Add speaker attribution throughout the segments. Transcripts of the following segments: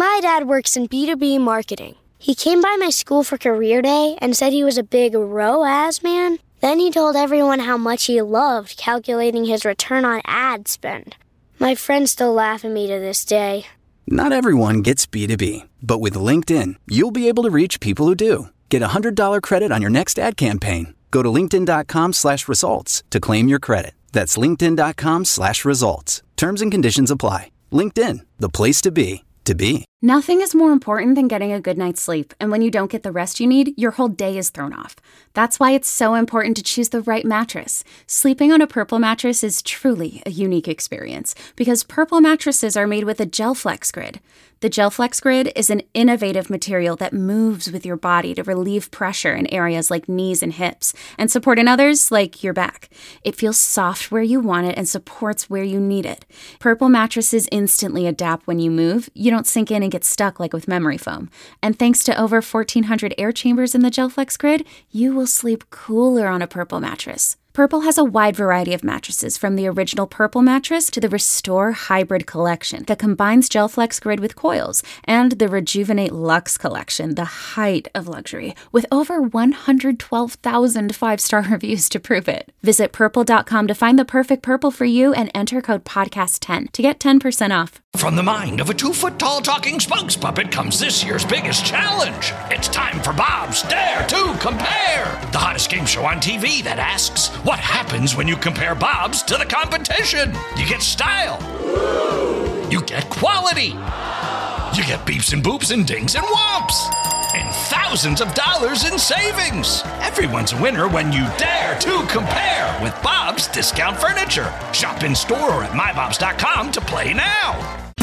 Speaker 1: My dad works in B2B marketing. He came by my school for career day and said he was a big ROAS man. Then he told everyone how much he loved calculating his return on ad spend. My friends still laugh at me to this day.
Speaker 2: Not everyone gets B2B, but with LinkedIn, you'll be able to reach people who do. Get a $100 credit on your next ad campaign. Go to linkedin.com/results to claim your credit. That's linkedin.com/results. Terms and conditions apply. LinkedIn, the place to be, to be.
Speaker 3: Nothing is more important than getting a good night's sleep, and when you don't get the rest you need, your whole day is thrown off. That's why it's so important to choose the right mattress. Sleeping on a Purple mattress is truly a unique experience, because Purple mattresses are made with a GelFlex Grid. The GelFlex Grid is an innovative material that moves with your body to relieve pressure in areas like knees and hips, and support in others like your back. It feels soft where you want it and supports where you need it. Purple mattresses instantly adapt when you move. You don't sink in and get stuck like with memory foam. And thanks to over 1,400 air chambers in the GelFlex Grid, you will sleep cooler on a Purple mattress. Purple has a wide variety of mattresses, from the original Purple mattress to the Restore Hybrid collection that combines GelFlex Grid with coils, and the Rejuvenate Luxe collection, the height of luxury, with over 112,000 five-star reviews to prove it. Visit purple.com to find the perfect Purple for you and enter code podcast10 to get 10% off.
Speaker 4: From the mind of a 2-foot-tall talking spokes puppet comes this year's biggest challenge. It's time for Bob's Dare to Compare, the hottest game show on TV that asks, what happens when you compare Bob's to the competition? You get style. You get quality. You get beeps and boops and dings and whomps. And thousands of dollars in savings. Everyone's a winner when you dare to compare with Bob's Discount Furniture. Shop in store or at mybobs.com to play now.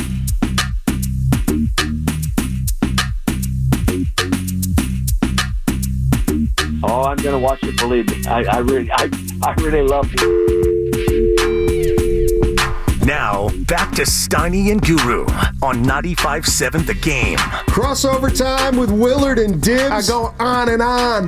Speaker 5: Oh, I'm going to watch it, believe me. I really love it.
Speaker 6: Now, back to Steiny and Guru on 95.7 The Game.
Speaker 7: Crossover time with Willard and Dibbs. I go on and on.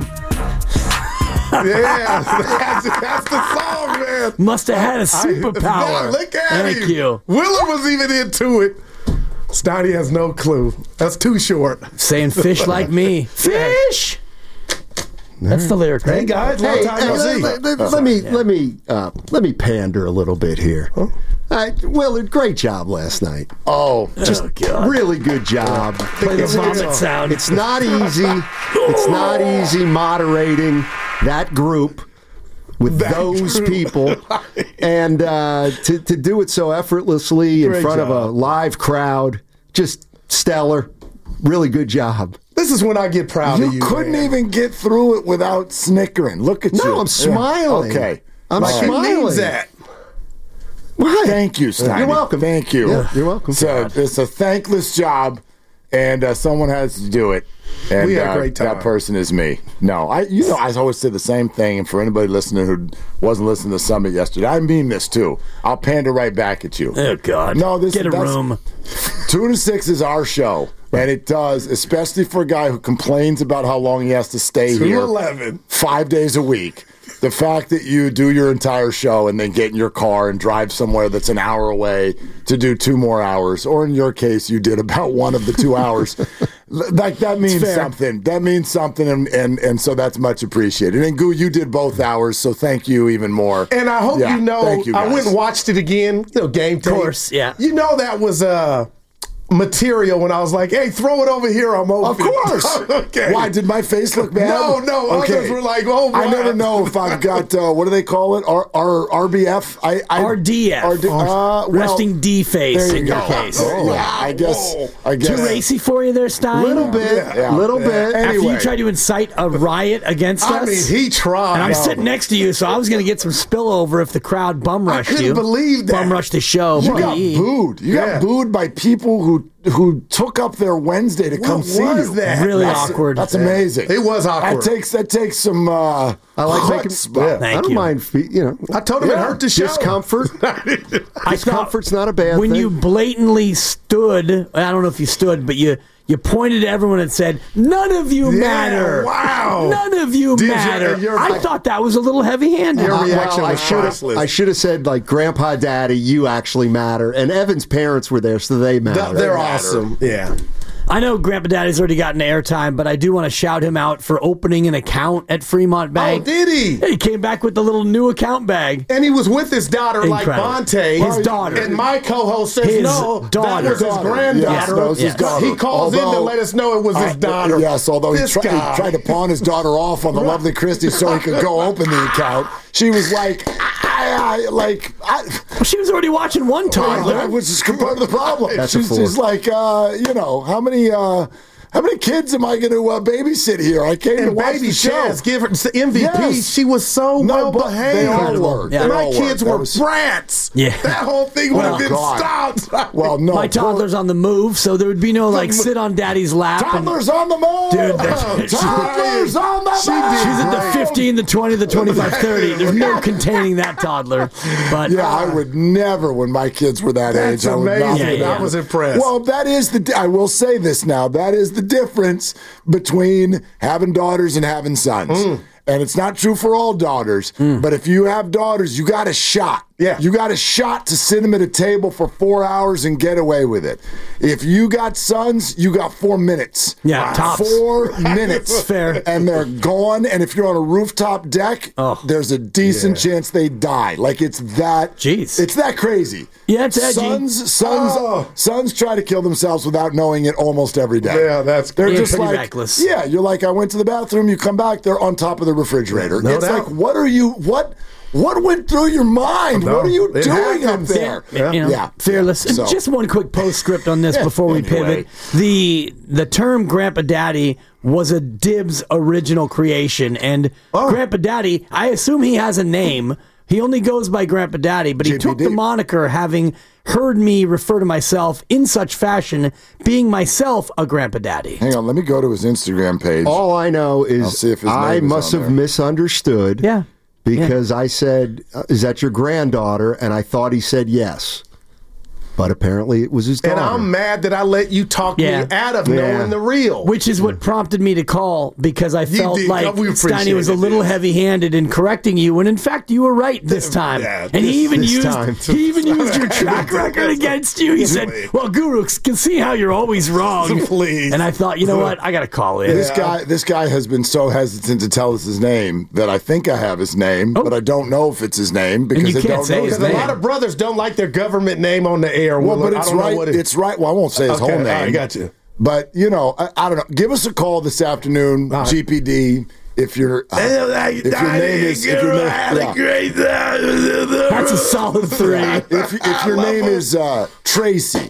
Speaker 7: Yeah, that's the song, man.
Speaker 8: Must have had a superpower.
Speaker 7: Look at
Speaker 8: Thank
Speaker 7: him.
Speaker 8: you.
Speaker 7: Willard was even into it. Steiny has no clue. That's too short.
Speaker 8: Saying fish like me. Fish! That's the lyric, right?
Speaker 7: Hey guys, long time no see.
Speaker 9: Let me pander a little bit here. Huh? Willard, great job last night.
Speaker 8: God.
Speaker 9: Really good job.
Speaker 8: Play the vomit sound.
Speaker 9: It's not easy. It's not easy moderating that group with those people, and to do it so effortlessly in front of a live crowd, just stellar. Really good job.
Speaker 7: This is when I get proud of you.
Speaker 10: You couldn't even get through it without snickering. Look at you.
Speaker 9: No, I'm smiling.
Speaker 10: Okay.
Speaker 9: I'm smiling.
Speaker 7: Needs that.
Speaker 9: Why?
Speaker 10: Thank you, Steiny.
Speaker 9: You're welcome.
Speaker 10: Thank you.
Speaker 9: Yeah, you're welcome.
Speaker 10: So it's a thankless job, and someone has to do it. And
Speaker 7: we had a great time.
Speaker 10: That person is me. No, I always say the same thing, and for anybody listening who wasn't listening to Summit yesterday, I mean this too. I'll pander right back at you.
Speaker 8: Oh, God.
Speaker 10: No,
Speaker 8: Get a room.
Speaker 10: 2 to 6 is our show. And it does, especially for a guy who complains about how long he has to stay here
Speaker 7: 2-11.
Speaker 10: 5 days a week. The fact that you do your entire show and then get in your car and drive somewhere that's an hour away to do 2 more hours, or in your case, you did about 1 of the 2 hours, like that means something. That means something, and so that's much appreciated. And Goo, you did both hours, so thank you even more.
Speaker 7: And I hope you know, I went and watched it again, game tape.
Speaker 8: Of course, yeah.
Speaker 7: You know that was material when I was like, hey, throw it over here, I'm open.
Speaker 10: Of course.
Speaker 7: Okay.
Speaker 10: Why, did my face look bad?
Speaker 7: No, others were like, oh, boy.
Speaker 10: I never know if I've got, what do they call it? RBF?
Speaker 8: RDF. Resting D face in your case.
Speaker 10: I guess.
Speaker 8: Too racy for you there, Stein?
Speaker 9: Little bit. Little bit.
Speaker 8: After you tried to incite a riot against us?
Speaker 7: I mean, he tried.
Speaker 8: And I'm sitting next to you, so I was going to get some spillover if the crowd bum rushed you.
Speaker 7: I couldn't believe that.
Speaker 8: Bum rushed the show.
Speaker 10: You got booed. You got booed by people who took up their Wednesday to come see you.
Speaker 7: What was that?
Speaker 8: Really awkward.
Speaker 10: That's amazing.
Speaker 7: It was awkward.
Speaker 10: That takes some
Speaker 9: I like making
Speaker 8: Thank
Speaker 9: I don't
Speaker 8: you.
Speaker 9: mind,
Speaker 7: I told him it hurt the show.
Speaker 9: Discomfort. Discomfort's not a bad
Speaker 8: when
Speaker 9: thing.
Speaker 8: you blatantly stood, I don't know if you stood, but you pointed to everyone and said, none of you matter.
Speaker 7: Wow.
Speaker 8: None of you matter. I thought that was a little heavy-handed.
Speaker 7: Your reaction was priceless.
Speaker 9: I should have said, like, Grandpa, Daddy, you actually matter. And Evan's parents were there, so they matter.
Speaker 7: They're awesome. Yeah.
Speaker 8: I know Grandpa Daddy's already gotten airtime, but I do want to shout him out for opening an account at Fremont Bank.
Speaker 7: Oh, did he?
Speaker 8: He came back with the little new account bag.
Speaker 7: And he was with his daughter,
Speaker 8: Incredible.
Speaker 7: like Bonte.
Speaker 8: His daughter.
Speaker 7: And my co-host says,
Speaker 8: His
Speaker 7: no,
Speaker 8: daughter.
Speaker 7: that was his granddaughter.
Speaker 10: Yes, that was his daughter.
Speaker 7: He calls in to let us know it was his daughter.
Speaker 10: Yes, although he
Speaker 7: This
Speaker 10: tried
Speaker 7: guy.
Speaker 10: to pawn his daughter off on the lovely Christie so he could go open the account. She was like,
Speaker 8: Well, she was already watching one toddler.
Speaker 10: That was just part of the problem.
Speaker 9: That's a four.
Speaker 10: She's like, how many kids am I going to babysit here? I came to
Speaker 7: And
Speaker 10: watch
Speaker 7: baby
Speaker 10: the show.
Speaker 7: Chaz, give her the MVP.
Speaker 10: Yes.
Speaker 7: She was so well
Speaker 10: but
Speaker 7: behaved.
Speaker 10: They all were.
Speaker 8: Yeah.
Speaker 10: They
Speaker 7: My
Speaker 10: all
Speaker 7: kids
Speaker 10: That
Speaker 7: were
Speaker 10: was-
Speaker 7: brats.
Speaker 8: Yeah.
Speaker 7: That whole thing would have been stopped.
Speaker 10: Well, no.
Speaker 8: My toddler's on the move, so there would be no sit on daddy's lap.
Speaker 10: Toddler's on the move.
Speaker 8: Dude,
Speaker 10: Toddler's on the move.
Speaker 8: She's at the 15, the 20, the 25, 30. There's no containing that toddler. But
Speaker 10: Yeah, I would never, when my kids were that
Speaker 7: That's
Speaker 10: age, I would not.
Speaker 7: amazing.
Speaker 8: Yeah.
Speaker 7: I was impressed.
Speaker 10: Well, that is I will say this now. That is the difference between having daughters and having sons. And it's not true for all daughters, but if you have daughters, you got a shot.
Speaker 7: Yeah.
Speaker 10: You got a shot to sit them at a table for 4 hours and get away with it. If you got sons, you got 4 minutes.
Speaker 8: Yeah, tops.
Speaker 10: 4 minutes.
Speaker 8: Fair.
Speaker 10: And they're gone. And if you're on a rooftop deck, there's a decent chance they die. Like it's that.
Speaker 8: Jeez.
Speaker 10: It's that crazy.
Speaker 8: Yeah, it's edgy.
Speaker 10: Sons try to kill themselves without knowing it almost every day.
Speaker 7: Yeah, that's
Speaker 10: they're
Speaker 8: Yeah,
Speaker 10: just
Speaker 8: pretty
Speaker 10: like
Speaker 8: reckless.
Speaker 10: Yeah, you're like I went to the bathroom. You come back, they're on top of the refrigerator.
Speaker 7: No
Speaker 10: it's
Speaker 7: doubt.
Speaker 10: like what went through your mind?
Speaker 7: No,
Speaker 10: what are you
Speaker 7: it
Speaker 10: doing
Speaker 7: happens.
Speaker 10: up there?
Speaker 8: Yeah. Fearless.
Speaker 10: So-
Speaker 8: Just one quick postscript on this before we
Speaker 10: Anyway.
Speaker 8: pivot. The term Grandpa Daddy was a Dibs original creation, and Grandpa Daddy, I assume he has a name. He only goes by Grandpa Daddy, but he took the moniker having heard me refer to myself in such fashion, being myself a Grandpa Daddy.
Speaker 10: Hang on, let me go to his Instagram page.
Speaker 9: All I know
Speaker 10: I'll
Speaker 9: is
Speaker 10: see if his
Speaker 9: I
Speaker 10: name is
Speaker 9: must
Speaker 10: on
Speaker 9: have
Speaker 10: there.
Speaker 9: misunderstood.
Speaker 8: Yeah.
Speaker 9: Because I said, is that your granddaughter? And I thought he said yes. But apparently it was his daughter.
Speaker 7: And I'm mad that I let you talk me out of knowing the real.
Speaker 8: Which is what prompted me to call, because I felt
Speaker 7: did.
Speaker 8: like
Speaker 7: We appreciate
Speaker 8: Steiny was a
Speaker 7: it,
Speaker 8: little
Speaker 7: dude.
Speaker 8: heavy-handed in correcting you, when in fact you were right this time.
Speaker 7: Yeah,
Speaker 8: and he even used your
Speaker 7: time.
Speaker 8: track record against you. He said, "Well, Guru can see how you're always wrong."
Speaker 7: Please.
Speaker 8: And I thought, you know what? I got to call in.
Speaker 10: This guy has been so hesitant to tell us his name that I think I have his name, but I don't know if it's his name because
Speaker 8: you
Speaker 10: I
Speaker 8: can't
Speaker 10: don't
Speaker 8: say
Speaker 10: know
Speaker 8: his
Speaker 10: his
Speaker 7: Because
Speaker 10: name.
Speaker 7: a lot of brothers don't like their government name on the air.
Speaker 10: Well, but
Speaker 7: I
Speaker 10: it's
Speaker 7: don't know
Speaker 10: right.
Speaker 7: what
Speaker 10: It's right. Well, I won't say his
Speaker 7: Okay,
Speaker 10: whole
Speaker 7: all
Speaker 10: name.
Speaker 7: right, I got you.
Speaker 10: But I don't know. Give us a call this afternoon, GPD. If your name is
Speaker 8: That's a solid 3.
Speaker 10: if your name is Tracy.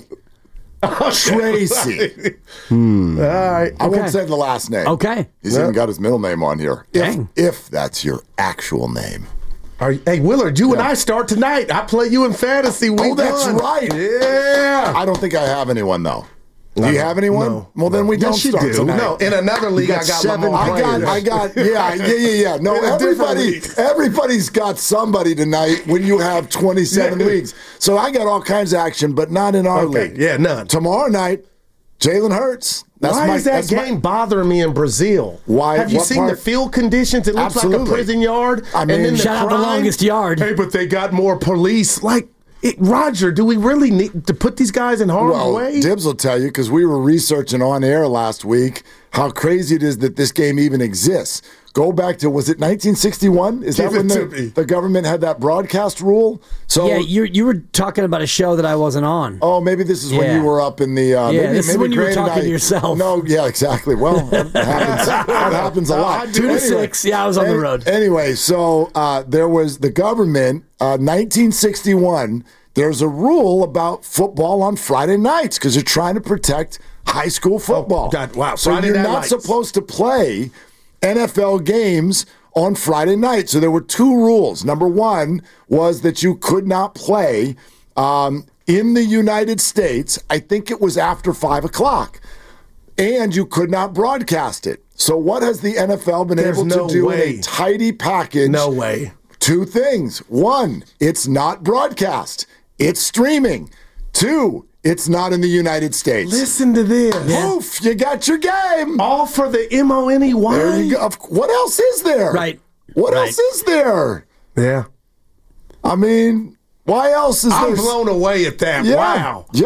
Speaker 10: Tracy.
Speaker 7: All right.
Speaker 10: I won't say the last name.
Speaker 8: Okay.
Speaker 10: He's even got his middle name on here.
Speaker 8: Dang.
Speaker 10: If that's your actual name.
Speaker 7: Hey, Willard, you and I start tonight. I play you in fantasy week
Speaker 10: Oh, that's
Speaker 7: one.
Speaker 10: right.
Speaker 7: Yeah.
Speaker 10: I don't think I have anyone though. Do you have anyone?
Speaker 7: No.
Speaker 10: Well, then we don't
Speaker 9: Yes, you
Speaker 10: start
Speaker 9: do.
Speaker 10: tonight.
Speaker 7: No, in another league, I got
Speaker 9: 7
Speaker 7: Lamar.
Speaker 10: I got, yeah. No,
Speaker 7: In a different league.
Speaker 10: everybody's got somebody tonight when you have 27 leagues. So I got all kinds of action, but not in our league.
Speaker 7: Yeah, none.
Speaker 10: Tomorrow night, Jalen Hurts.
Speaker 7: Why is that game bothering me in Brazil?
Speaker 10: Why?
Speaker 7: Have you
Speaker 10: What
Speaker 7: seen
Speaker 10: part?
Speaker 7: the field conditions? It looks like
Speaker 10: Absolutely.
Speaker 7: a prison yard.
Speaker 10: I mean,
Speaker 7: and then the
Speaker 8: shout out the
Speaker 7: crime.
Speaker 8: longest yard.
Speaker 7: Hey, but they got more police. Roger, do we really need to put these guys in harm's
Speaker 10: Well,
Speaker 7: way?
Speaker 10: Dibs will tell you because we were researching on air last week how crazy it is that this game even exists. Go back to, was it 1961? Is
Speaker 7: Give
Speaker 10: that when
Speaker 7: it to me.
Speaker 10: the government had that broadcast rule? So
Speaker 8: Yeah, you were talking about a show that I wasn't on.
Speaker 10: Oh, maybe this is when
Speaker 8: Yeah.
Speaker 10: you were up in the.
Speaker 8: This is when you were
Speaker 10: Grant and
Speaker 8: talking to yourself.
Speaker 10: No, yeah, exactly. Well, that happens a lot.
Speaker 8: 2 to 6. Yeah, I was on the road.
Speaker 10: Anyway, so there was the government, 1961. There's a rule about football on Friday nights because they're trying to protect high school football.
Speaker 7: God, wow,
Speaker 10: So
Speaker 7: Friday
Speaker 10: you're
Speaker 7: night
Speaker 10: not
Speaker 7: lights.
Speaker 10: supposed to play NFL games on Friday night. So there were 2 rules. Number 1 was that you could not play in the United States. I think it was after 5 o'clock. And you could not broadcast it. So what has the NFL been
Speaker 7: There's
Speaker 10: able
Speaker 7: no
Speaker 10: to do
Speaker 7: way.
Speaker 10: in a tidy package?
Speaker 7: No way.
Speaker 10: 2 things. 1, it's not broadcast. It's streaming. 2, it's not in the United States.
Speaker 7: Listen to this.
Speaker 10: Oof, you got your game.
Speaker 7: All for the MONEY.
Speaker 10: There you go. What else is there?
Speaker 8: Right.
Speaker 10: What else is there?
Speaker 7: Yeah.
Speaker 10: I mean, why else is there?
Speaker 7: I'm blown away at that.
Speaker 10: Yeah.
Speaker 7: Wow.
Speaker 10: Yep.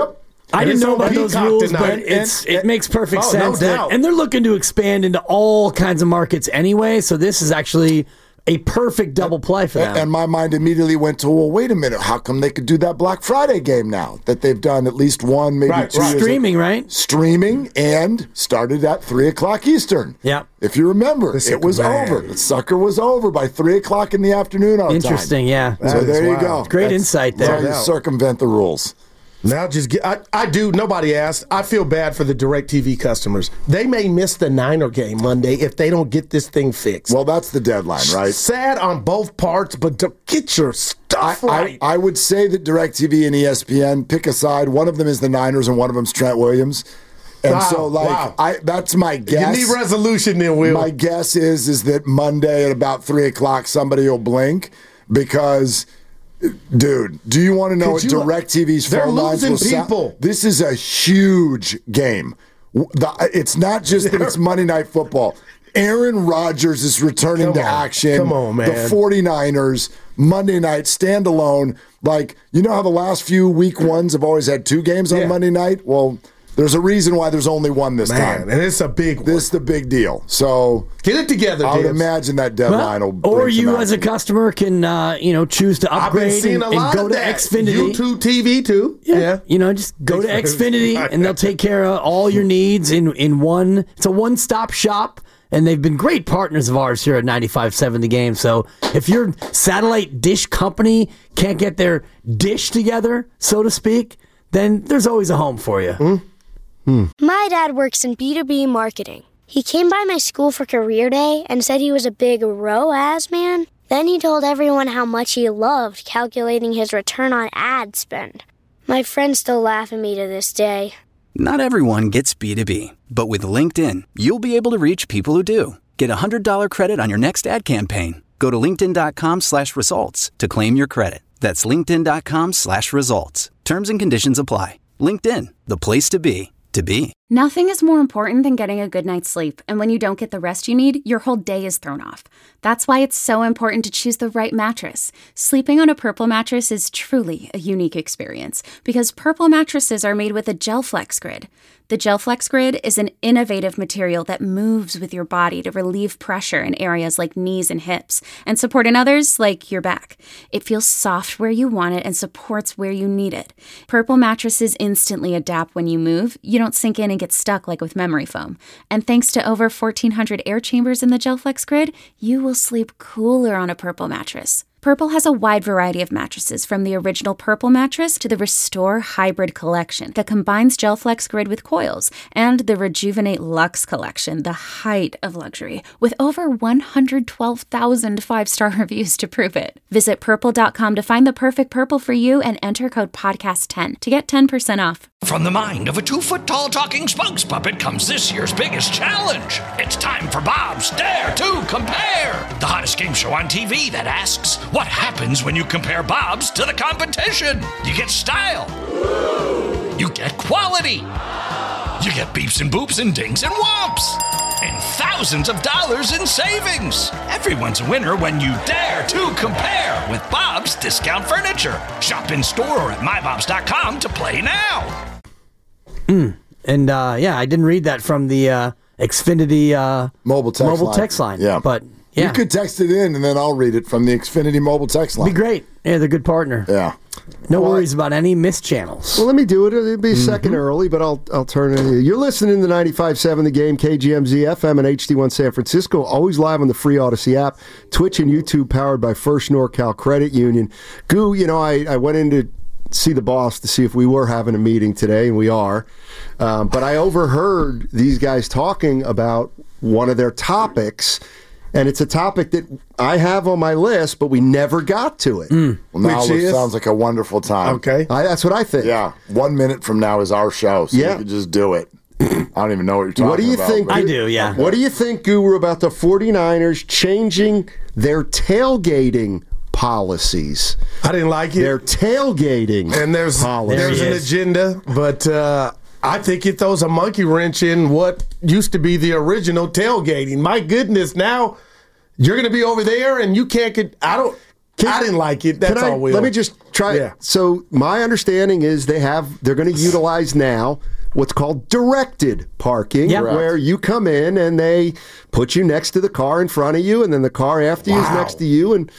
Speaker 8: I didn't know about those rules, but it makes perfect sense. And they're looking to expand into all kinds of markets anyway, so this is actually a perfect double play for them.
Speaker 10: And my mind immediately went to, well, wait a minute. How come they could do that Black Friday game now that they've done at least one, maybe 2 years?
Speaker 8: Streaming, right?
Speaker 10: Streaming and started at 3 o'clock Eastern.
Speaker 8: Yeah.
Speaker 10: If you remember, it was over. The sucker was over by 3 o'clock in the afternoon our
Speaker 8: Interesting,
Speaker 10: time.
Speaker 8: Yeah.
Speaker 10: So there you go.
Speaker 8: Great insight there.
Speaker 10: So you circumvent the rules.
Speaker 7: Now I do. Nobody asked. I feel bad for the DirecTV customers. They may miss the Niner game Monday if they don't get this thing fixed.
Speaker 10: Well, that's the deadline, right?
Speaker 7: Sad on both parts, but get your stuff right.
Speaker 10: I would say that DirecTV and ESPN pick a side. One of them is the Niners and one of them is Trent Williams. And that's my guess.
Speaker 7: You need resolution then, Will.
Speaker 10: My guess is that Monday at about 3 o'clock somebody will blink because... Dude, do you want to know what DirecTV's phone lines will sound? This is a huge game. It's not just that it's Monday Night Football. Aaron Rodgers is returning to action.
Speaker 7: Come on, man.
Speaker 10: The 49ers, Monday night, standalone. Like, you know how the last few week ones have always had 2 games on Monday night? Well, there's a reason why there's only one this time.
Speaker 7: And it's a big one.
Speaker 10: This is the big deal. So
Speaker 7: get it together,
Speaker 10: I would imagine that deadline will bring
Speaker 8: Or you
Speaker 10: some
Speaker 8: as a customer can choose to upgrade and go to Xfinity.
Speaker 7: YouTube TV too.
Speaker 8: Yeah. Just go to Xfinity and they'll take care of all your needs in one. It's a one-stop shop. And they've been great partners of ours here at 95.7 The Game. So if your satellite dish company can't get their dish together, so to speak, then there's always a home for you.
Speaker 1: My dad works in B2B marketing. He came by my school for career day and said he was a big ROAS man. Then he told everyone how much he loved calculating his return on ad spend. My friends still laugh at me to this day.
Speaker 2: Not everyone gets B2B, but with LinkedIn, you'll be able to reach people who do. Get a $100 credit on your next ad campaign. Go to linkedin.com/results to claim your credit. That's linkedin.com/results. Terms and conditions apply. LinkedIn, the place to be.
Speaker 3: Nothing is more important than getting a good night's sleep, and when you don't get the rest you need, your whole day is thrown off. That's why it's so important to choose the right mattress. Sleeping on a Purple mattress is truly a unique experience because Purple mattresses are made with a GelFlex Grid. The GelFlex Grid is an innovative material that moves with your body to relieve pressure in areas like knees and hips and support in others like your back. It feels soft where you want it and supports where you need it. Purple mattresses instantly adapt when you move. You don't sink in and get stuck like with memory foam. And thanks to over 1,400 air chambers in the GelFlex Grid, you will sleep cooler on a Purple mattress. Purple has a wide variety of mattresses, from the original Purple mattress to the Restore Hybrid collection that combines GelFlex Grid with coils, and the Rejuvenate Luxe collection, the height of luxury, with over 112,000 5-star reviews to prove it. Visit Purple.com to find the perfect Purple for you and enter code podcast10 to get 10% off.
Speaker 4: From the mind of a 2-foot-tall talking spokes puppet comes this year's biggest challenge. It's time for Bob's Dare to Compare, the hottest game show on TV that asks, what happens when you compare Bob's to the competition? You get style. You get quality. You get beeps and boops and dings and whomps. And thousands of dollars in savings. Everyone's a winner when you dare to compare with Bob's Discount Furniture. Shop in store or at mybobs.com to play now.
Speaker 8: And I didn't read that from the Xfinity mobile text line.
Speaker 10: Yeah.
Speaker 8: But yeah.
Speaker 10: You could text it in and then I'll read it from the Xfinity mobile text line.
Speaker 8: Be great. Yeah, they're a good partner.
Speaker 10: Yeah.
Speaker 8: No worries about any missed channels.
Speaker 9: Well, let me do it. It'll be a second early, but I'll turn it in. You're listening to 95.7 The Game, KGMZ FM and HD1 San Francisco, always live on the free Odyssey app, Twitch and YouTube, powered by First NorCal Credit Union. Goo, I went in to see the boss to see if we were having a meeting today, and we are. But I overheard these guys talking about one of their topics, and it's a topic that I have on my list, but we never got to it.
Speaker 10: Well, now it sounds like a wonderful time.
Speaker 7: Okay.
Speaker 9: That's what I think.
Speaker 10: Yeah. 1 minute from now is our show, so you can just do it. I don't even know what you're talking about.
Speaker 9: What do you think?
Speaker 8: I do, yeah.
Speaker 9: What do you think, Guru, about the 49ers changing their tailgating policies?
Speaker 7: I didn't like it.
Speaker 9: Their tailgating
Speaker 7: and there's
Speaker 9: policies.
Speaker 7: an agenda, but I think it throws a monkey wrench in what used to be the original tailgating. My goodness, now you're going to be over there and you can't get. I didn't like it. That's all, Will.
Speaker 9: Let me just try.
Speaker 7: Yeah.
Speaker 9: So my understanding is they're going to utilize now what's called directed parking, where you come in and they put you next to the car in front of you, and then the car after you is next to you. And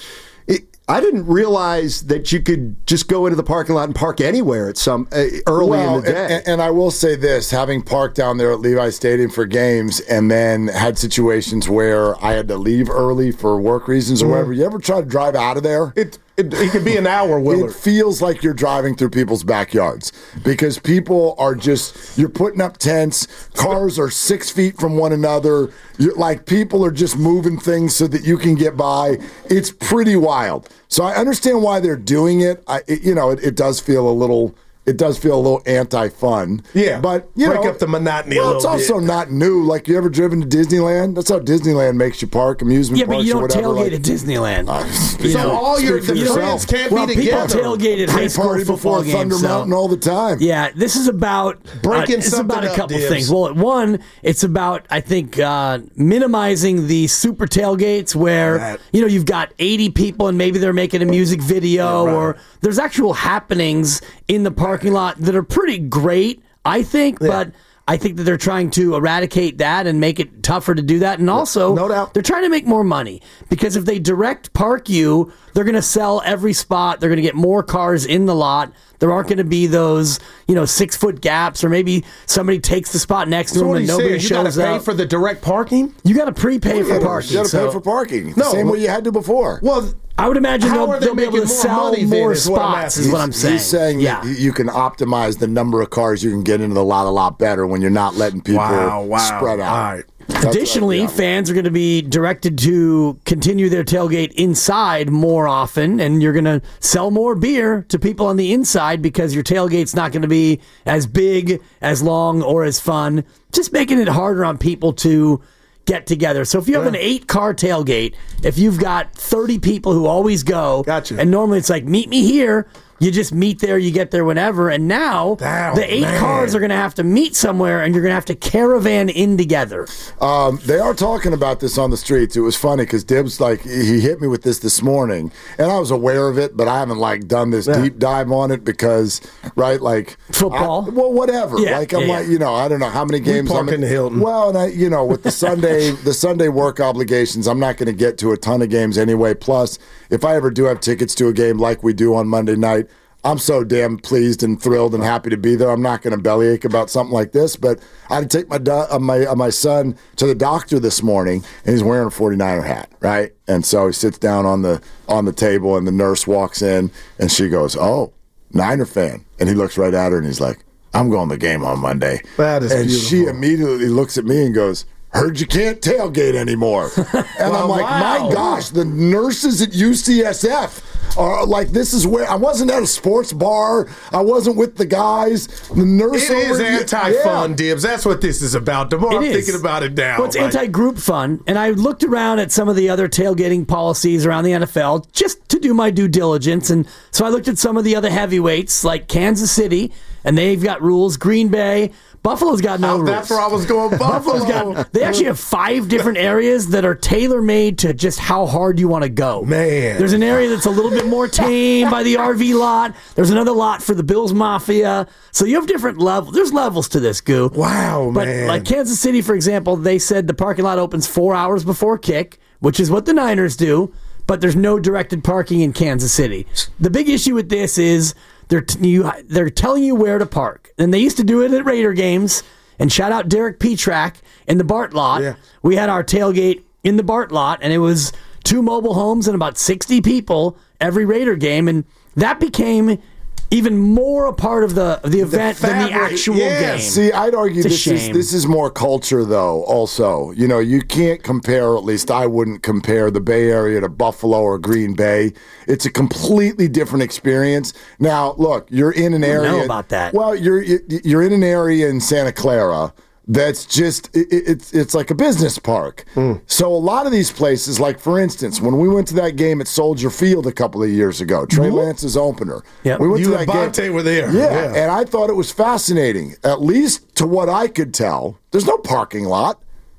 Speaker 9: I didn't realize that you could just go into the parking lot and park anywhere at some early in the day.
Speaker 10: And I will say this, having parked down there at Levi Stadium for games and then had situations where I had to leave early for work reasons or whatever, you ever try to drive out of there?
Speaker 7: It could be an hour, Willard.
Speaker 10: It feels like you're driving through people's backyards because people are you're putting up tents, cars are 6 feet from one another, people are just moving things so that you can get by. It's pretty wild. So I understand why they're doing it. It does feel a little... It does feel a little anti-fun.
Speaker 7: Yeah,
Speaker 10: but
Speaker 7: break up the monotony a little bit.
Speaker 10: It's also not new. Like, you ever driven to Disneyland? That's how Disneyland makes you park, amusement parks or whatever.
Speaker 8: Yeah, but you don't tailgate at Disneyland.
Speaker 7: So all your fans can't be together.
Speaker 8: People tailgate at high school football games.
Speaker 10: Thunder Mountain all the time.
Speaker 8: Yeah, this is about a couple things. Well, one, it's about, I think, minimizing the super tailgates where, you've got 80 people and maybe they're making a music video or there's actual happenings in the parking lot that are pretty great, I think, but I think that they're trying to eradicate that and make it tougher to do that. And also,
Speaker 7: no doubt,
Speaker 8: they're trying to make more money because if they direct park you, they're going to sell every spot. They're going to get more cars in the lot. There aren't going to be those, 6-foot gaps, or maybe somebody takes the spot next to them and nobody shows up.
Speaker 7: You got to pay for the direct parking?
Speaker 8: You got to prepay for parking.
Speaker 10: You got to pay for parking. The same way you had to before.
Speaker 7: Well,
Speaker 8: I would imagine they'll be able to sell more spots, is what I'm saying.
Speaker 10: He's saying that you can optimize the number of cars you can get into the lot a lot better when you're not letting people spread out.
Speaker 7: All right.
Speaker 8: Additionally, fans are going to be directed to continue their tailgate inside more often, and you're going to sell more beer to people on the inside because your tailgate's not going to be as big, as long, or as fun. Just making it harder on people to get together. So if you have an 8-car tailgate, if you've got 30 people who always go, and normally it's like, meet me here, you just meet there, you get there whenever, and now the 8 cars are going to have to meet somewhere, and you're going to have to caravan in together.
Speaker 10: They are talking about this on the streets. It was funny because Dibbs, he hit me with this morning, and I was aware of it, but I haven't, done this deep dive on it because,
Speaker 8: football?
Speaker 10: Whatever. I don't know how many games
Speaker 7: I'm in the Hilton.
Speaker 10: Well, and with the Sunday work obligations, I'm not going to get to a ton of games anyway. Plus, if I ever do have tickets to a game like we do on Monday night, I'm so damn pleased and thrilled and happy to be there. I'm not going to bellyache about something like this, but I had to take my son to the doctor this morning, and he's wearing a 49er hat, right? And so he sits down on the table, and the nurse walks in, and she goes, "Oh, Niner fan," and he looks right at her, and he's like, "I'm going to the game on Monday."
Speaker 7: That is beautiful.
Speaker 10: She immediately looks at me and goes, "Heard you can't tailgate anymore." And I'm like, my gosh, the nurses at UCSF are like, this is where I wasn't at a sports bar. I wasn't with the guys. The nurse
Speaker 7: It is anti-fun, Dibbs. That's what this is about. The more I'm thinking about it now.
Speaker 8: Well, it's anti-group fun. And I looked around at some of the other tailgating policies around the NFL just to do my due diligence. And so I looked at some of the other heavyweights like Kansas City, and they've got rules. Green Bay. Buffalo's got no rules.
Speaker 7: That's where I was going. Buffalo.
Speaker 8: They actually have 5 different areas that are tailor-made to just how hard you want to go.
Speaker 7: Man.
Speaker 8: There's an area that's a little bit more tame by the RV lot. There's another lot for the Bills Mafia. So you have different levels. There's levels to this, Goo.
Speaker 7: Wow,
Speaker 8: but
Speaker 7: man.
Speaker 8: Like Kansas City, for example, they said the parking lot opens 4 hours before kick, which is what the Niners do, but there's no directed parking in Kansas City. The big issue with this is they're telling you where to park. And they used to do it at Raider games. And shout out Derek Petrak in the Bart lot. Yeah. We had our tailgate in the Bart lot, and it was 2 mobile homes and about 60 people every Raider game. And that became even more a part of the event than the actual game.
Speaker 10: See, I'd argue this is more culture, though, also. You can't compare, or at least I wouldn't compare the Bay Area to Buffalo or Green Bay. It's a completely different experience. Now, look, you're in an area.
Speaker 8: I don't know about that.
Speaker 10: Well, you're in an area in Santa Clara that's just, it's like a business park. So a lot of these places, like for instance, when we went to that game at Soldier Field a couple of years ago, Trey Lance's opener.
Speaker 8: Yep.
Speaker 10: We went
Speaker 7: You
Speaker 10: to
Speaker 7: and
Speaker 10: that
Speaker 7: Bonte
Speaker 10: game.
Speaker 7: were there.
Speaker 10: Yeah, and I thought it was fascinating. At least to what I could tell, there's no parking lot.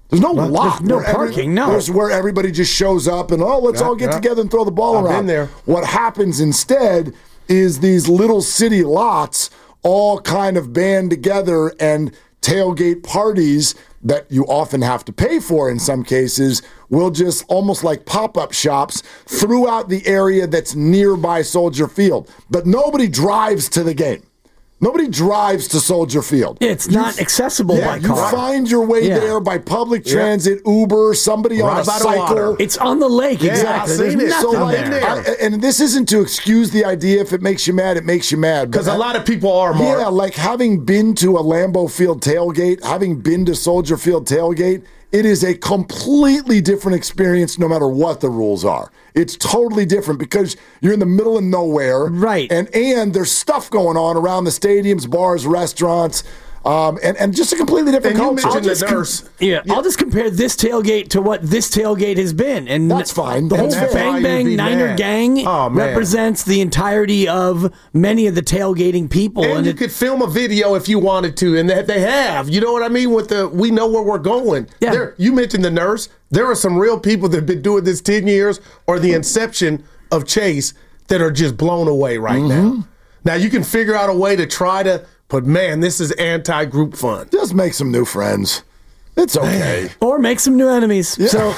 Speaker 10: There's no lot.
Speaker 8: There's no parking, no.
Speaker 10: There's where everybody just shows up and, let's all get together and throw the ball around.
Speaker 7: Been there.
Speaker 10: What happens instead is these little city lots all kind of band together, and tailgate parties that you often have to pay for in some cases will just almost like pop-up shops throughout the area that's nearby Soldier Field. But nobody drives to the game. Nobody drives to Soldier Field.
Speaker 8: It's not accessible by car.
Speaker 10: You find your way there by public transit, Uber, somebody on a cycle.
Speaker 8: It's on the lake, exactly. There's nothing there.
Speaker 10: And this isn't to excuse the idea. If it makes you mad, it makes you mad.
Speaker 7: Because a lot of people are, Mark.
Speaker 10: Yeah, like having been to a Lambeau Field tailgate, having been to Soldier Field tailgate, it is a completely different experience no matter what the rules are. It's totally different because you're in the middle of nowhere.
Speaker 8: Right.
Speaker 10: And there's stuff going on around the stadiums, bars, restaurants, and just a completely different culture.
Speaker 7: You mentioned the nurse.
Speaker 8: I'll just compare this tailgate to what this tailgate has been. And
Speaker 10: that's fine.
Speaker 8: The whole Bang Bang Niner gang represents the entirety of many of the tailgating people.
Speaker 7: And you could film a video if you wanted to, and they have. You know what I mean? We know where we're going.
Speaker 8: Yeah.
Speaker 7: You mentioned the nurse. There are some real people that have been doing this 10 years or the inception of Chase that are just blown away right now. Now, you can figure out a way to try to, but man, this is anti-group fun.
Speaker 10: Just make some new friends. It's okay.
Speaker 8: Or make some new enemies.
Speaker 10: Yeah.
Speaker 8: So,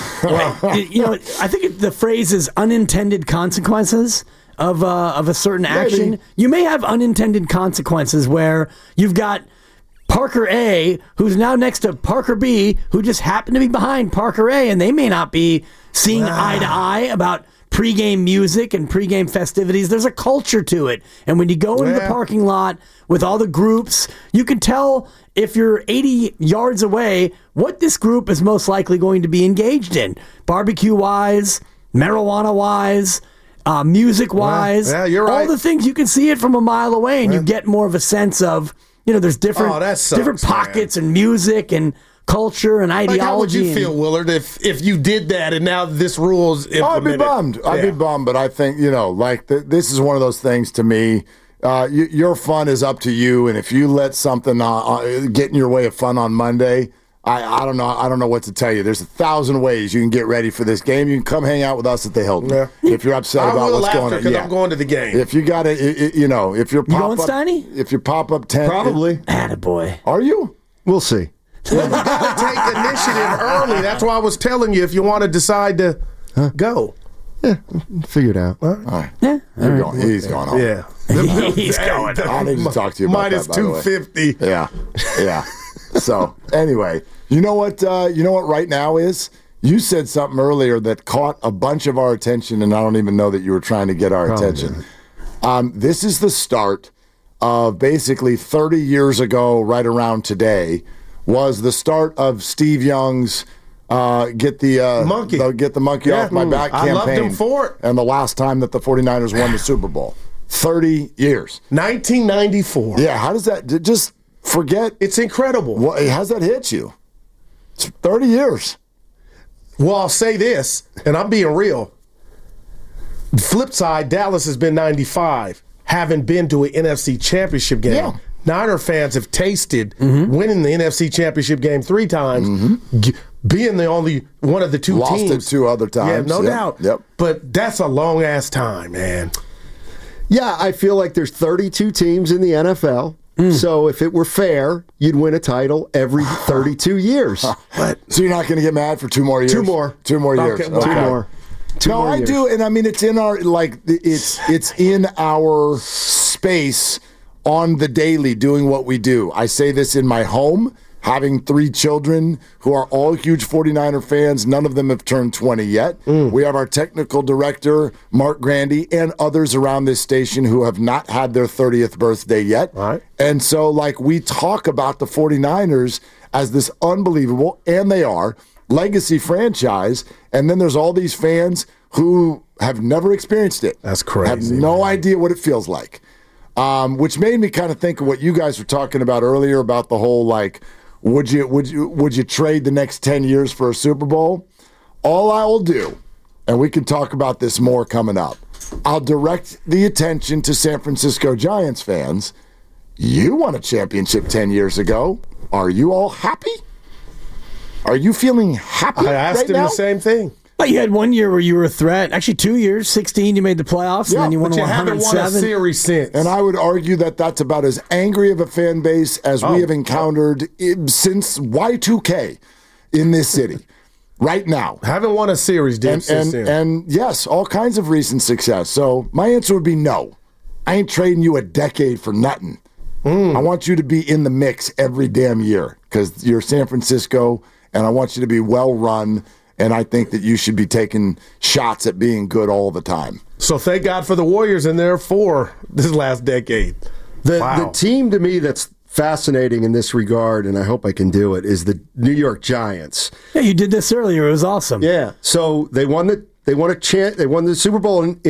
Speaker 8: I think the phrase is unintended consequences of a certain action.
Speaker 10: Maybe.
Speaker 8: You may have unintended consequences where you've got Parker A, who's now next to Parker B, who just happened to be behind Parker A, and they may not be seeing eye to eye about pregame music and pregame festivities. There's a culture to it. And when you go into the parking lot with all the groups, you can tell if you're 80 yards away what this group is most likely going to be engaged in. Barbecue-wise, marijuana-wise, music-wise.
Speaker 7: Yeah, you're right.
Speaker 8: All the things, you can see it from a mile away, and you get more of a sense of, there's different pockets and music and culture and ideology.
Speaker 7: How would you feel, Willard, if you did that and now this rule is implemented?
Speaker 10: I'd be bummed, but I think, this is one of those things to me. Your fun is up to you, and if you let something get in your way of fun on Monday, I don't know what to tell you. There's 1,000 ways you can get ready for this game. You can come hang out with us at the Hilton. Yeah. If you're upset about what's going on.
Speaker 7: I'm going to the game.
Speaker 10: If you got it, if you're
Speaker 8: going, Steiny?
Speaker 10: If your pop-up tent.
Speaker 9: Probably.
Speaker 8: Attaboy.
Speaker 10: Are you?
Speaker 9: We'll see.
Speaker 7: Well, you got to take initiative early. That's why I was telling you if you want to decide to go.
Speaker 9: Yeah, figure it out.
Speaker 10: All right.
Speaker 8: Yeah.
Speaker 10: He's going home.
Speaker 7: Yeah.
Speaker 8: He's going home.
Speaker 10: I need to talk to you about
Speaker 7: minus
Speaker 10: that, by the way.
Speaker 7: -250.
Speaker 10: Yeah. So, anyway, you know what right now is? You said something earlier that caught a bunch of our attention, and I don't even know that you were trying to get our attention. This is the start of basically 30 years ago, right around today, was the start of Steve Young's get the monkey off my back campaign.
Speaker 7: I loved him for it.
Speaker 10: And the last time that the 49ers won the Super Bowl. 30 years.
Speaker 7: 1994.
Speaker 10: Yeah, how does that just forget?
Speaker 7: It's incredible.
Speaker 10: How's that hit you? It's 30 years.
Speaker 7: Well, I'll say this, and I'm being real. Flip side, Dallas has been 95, haven't been to an NFC championship game.
Speaker 10: Yeah.
Speaker 7: Niner fans have tasted winning the NFC championship game 3 times, being the only one of the two
Speaker 10: teams.
Speaker 7: Lost
Speaker 10: it 2 other times.
Speaker 7: Yeah, no doubt.
Speaker 10: Yep.
Speaker 7: But that's a long-ass time, man.
Speaker 9: Yeah, I feel like there's 32 teams in the NFL. So if it were fair, you'd win a title every 32 years.
Speaker 10: So you're not going to get mad for 2 more years?
Speaker 9: 2 more.
Speaker 10: 2 more years.
Speaker 9: Okay, well, 2 more.
Speaker 10: No, I do, and I mean it's in our it's in our space on the daily doing what we do. I say this in my home, having 3 children who are all huge 49er fans. None of them have turned 20 yet. We have our technical director, Mark Grandy, and others around this station who have not had their 30th birthday yet.
Speaker 7: Right.
Speaker 10: And so, we talk about the 49ers as this unbelievable, and they are, legacy franchise, and then there's all these fans who have never experienced it.
Speaker 7: That's crazy.
Speaker 10: Have no idea what it feels like. Which made me kind of think of what you guys were talking about earlier about the whole would you trade the next 10 years for a Super Bowl? All I will do, and we can talk about this more coming up, I'll direct the attention to San Francisco Giants fans. You won a championship 10 years ago. Are you all happy? Are you feeling happy
Speaker 7: I asked
Speaker 10: right
Speaker 7: him
Speaker 10: now?
Speaker 7: the same thing.
Speaker 8: Well, you had 1 year where you were a threat. Actually, 2 years. 16, you made the playoffs, and then you won
Speaker 7: But you haven't
Speaker 8: 107.
Speaker 7: won a series since.
Speaker 10: And I would argue that that's about as angry of a fan base as we have encountered since Y2K in this city. Right now.
Speaker 7: Haven't won a series, since then.
Speaker 10: And yes, all kinds of recent success. So my answer would be no. I ain't trading you a decade for nothing. I want you to be in the mix every damn year because you're San Francisco, and I want you to be well run. And I think that you should be taking shots at being good all the time.
Speaker 7: So thank God for the Warriors in there for this last decade.
Speaker 9: The team to me that's fascinating in this regard, and I hope I can do it, is the New York Giants.
Speaker 8: Yeah, you did this earlier. It was awesome.
Speaker 9: Yeah. So they won the Super Bowl in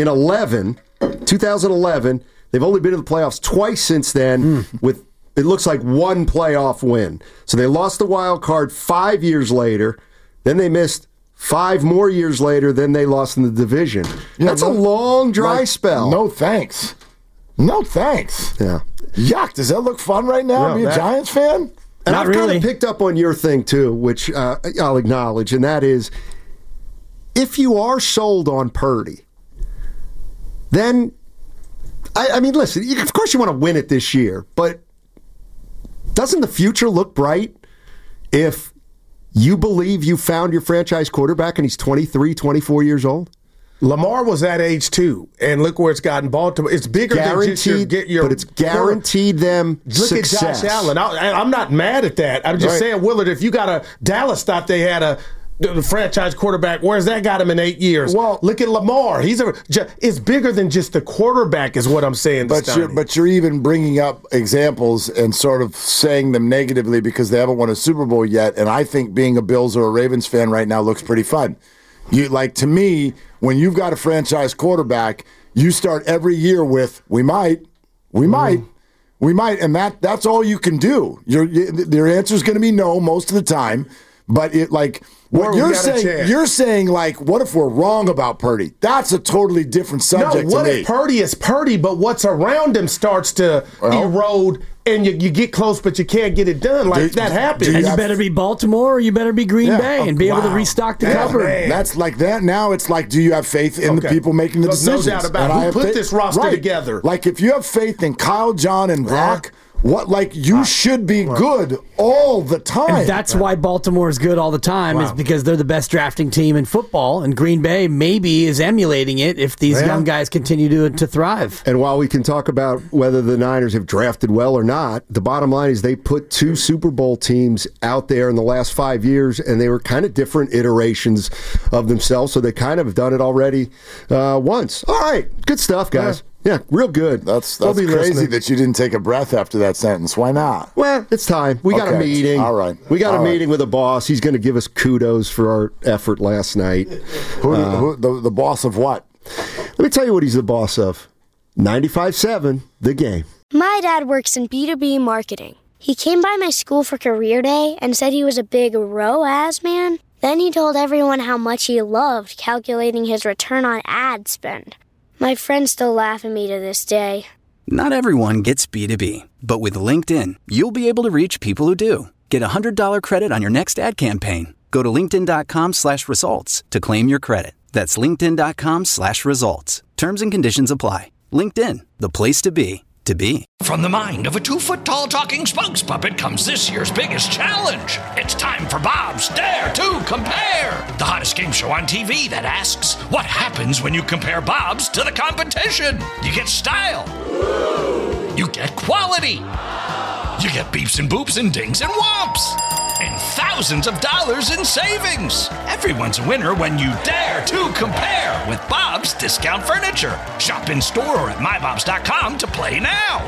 Speaker 9: 2011. They've only been to the playoffs twice since then with, it looks like, one playoff win. So they lost the wild card 5 years later. Then they missed 5 more years later. Then they lost in the division. That's a long dry spell.
Speaker 10: No thanks. No thanks.
Speaker 9: Yeah.
Speaker 10: Yuck. Does that look fun right now? Be a Giants fan?
Speaker 9: And I've kind of picked up on your thing, too, which I'll acknowledge, and that is, if you are sold on Purdy, then, I mean, listen, of course you want to win it this year, but doesn't the future look bright if you believe you found your franchise quarterback and he's 23, 24 years old?
Speaker 7: Lamar was that age too, and look where it's gotten Baltimore. It's bigger than just your
Speaker 9: but it's guaranteed them success.
Speaker 7: Look at Josh Allen. I'm not mad at that. I'm just saying, Willard, if you got Dallas thought they had the franchise quarterback, where's that got him in 8 years? Well, look at Lamar. It's bigger than just the quarterback, is what I'm saying.
Speaker 10: But you're even bringing up examples and sort of saying them negatively because they haven't won a Super Bowl yet. And I think being a Bills or a Ravens fan right now looks pretty fun. To me, when you've got a franchise quarterback, you start every year with we might, and that's all you can do. Your answer is going to be no most of the time. But what you're saying, what if we're wrong about Purdy? That's a totally different subject.
Speaker 7: No, what if Purdy is Purdy, but what's around him starts to erode, and you get close, but you can't get it done? That happens.
Speaker 8: And you better be Baltimore, or you better be Green Bay, and be able to restock the cupboard.
Speaker 10: Man. That's like that. Now it's like, do you have faith in the people making the decisions?
Speaker 7: No doubt about it. Who put this roster together?
Speaker 10: Like, if you have faith in Kyle, John, and Brock. You should be good all the time.
Speaker 8: And that's why Baltimore is good all the time, is because they're the best drafting team in football, and Green Bay maybe is emulating it if these young guys continue to thrive.
Speaker 9: And while we can talk about whether the Niners have drafted well or not, the bottom line is they put 2 Super Bowl teams out there in the last 5 years, and they were kind of different iterations of themselves, so they kind of have done it already once. All right, good stuff, guys. Yeah, real good.
Speaker 10: That's crazy that you didn't take a breath after that sentence. Why not?
Speaker 9: Well, it's time. We got a meeting.
Speaker 10: All right.
Speaker 9: We got a meeting with a boss. He's going to give us kudos for our effort last night.
Speaker 10: The boss of what?
Speaker 9: Let me tell you what he's the boss of. 95.7, The Game.
Speaker 1: My dad works in B2B marketing. He came by my school for career day and said he was a big ROAS man. Then he told everyone how much he loved calculating his return on ad spend. My friends still laugh at me to this day.
Speaker 2: Not everyone gets B2B, but with LinkedIn, you'll be able to reach people who do. Get a $100 credit on your next ad campaign. Go to linkedin.com/results to claim your credit. That's linkedin.com/results. Terms and conditions apply. LinkedIn, the place to be.
Speaker 4: From the mind of a 2-foot-tall talking spokes puppet comes this year's biggest challenge. It's time for Bob's Dare to Compare, the hottest game show on TV that asks, what happens when you compare Bob's to the competition? You get style. You get quality. You get beeps and boops and dings and whomps. And thousands of dollars in savings. Everyone's a winner when you dare to compare with Bob's Discount Furniture. Shop in store or at mybobs.com to play now.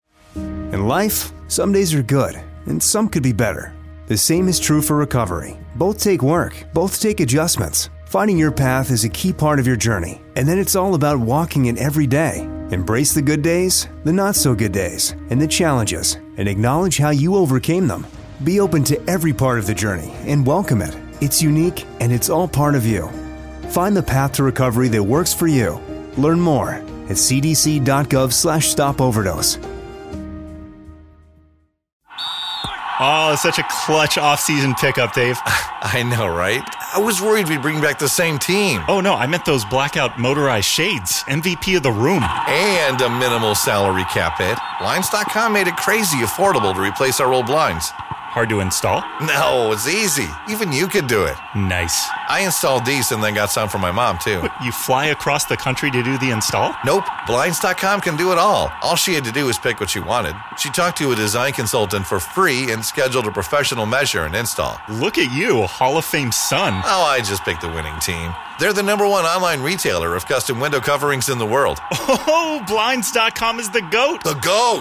Speaker 11: In life, some days are good, and some could be better. The same is true for recovery. Both take work, both take adjustments. Finding your path is a key part of your journey, and then it's all about walking it every day. Embrace the good days, the not-so-good days, and the challenges, and acknowledge how you overcame them. Be open to every part of the journey and welcome it. It's unique, and it's all part of you. Find the path to recovery that works for you. Learn more at cdc.gov/stopoverdose.
Speaker 12: Oh, such a clutch off-season pickup, Dave.
Speaker 13: I know, right? I was worried we'd bring back the same team.
Speaker 12: Oh, no, I meant those blackout motorized shades. MVP of the room.
Speaker 13: And a minimal salary cap hit. Blinds.com made it crazy affordable to replace our old blinds.
Speaker 12: Hard to install?
Speaker 13: No, it's easy. Even you could do it.
Speaker 12: Nice.
Speaker 13: I installed these and then got some for my mom, too.
Speaker 12: What, you fly across the country to do the install?
Speaker 13: Nope. Blinds.com can do it all. All she had to do was pick what she wanted. She talked to a design consultant for free and scheduled a professional measure and install.
Speaker 12: Look at you, a Hall of Fame son.
Speaker 13: Oh, I just picked the winning team. They're the #1 online retailer of custom window coverings in the world.
Speaker 12: Oh, Blinds.com is the GOAT.
Speaker 13: The GOAT!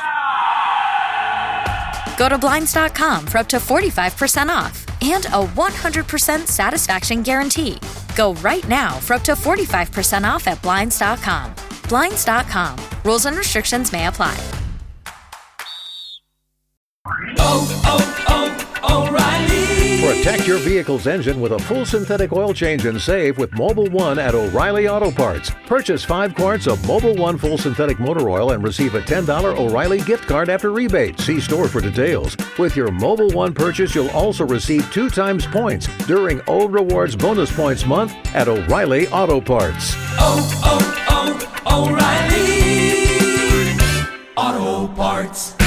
Speaker 14: Go to Blinds.com for up to 45% off and a 100% satisfaction guarantee. Go right now for up to 45% off at Blinds.com. Blinds.com. Rules and restrictions may apply.
Speaker 15: O'Reilly. Protect your vehicle's engine with a full synthetic oil change and save with Mobil 1 at O'Reilly Auto Parts. Purchase 5 quarts of Mobil 1 full synthetic motor oil and receive a $10 O'Reilly gift card after rebate. See store for details. With your Mobil 1 purchase, you'll also receive 2 times points during O Rewards Bonus Points Month at O'Reilly Auto Parts.
Speaker 16: O'Reilly Auto Parts.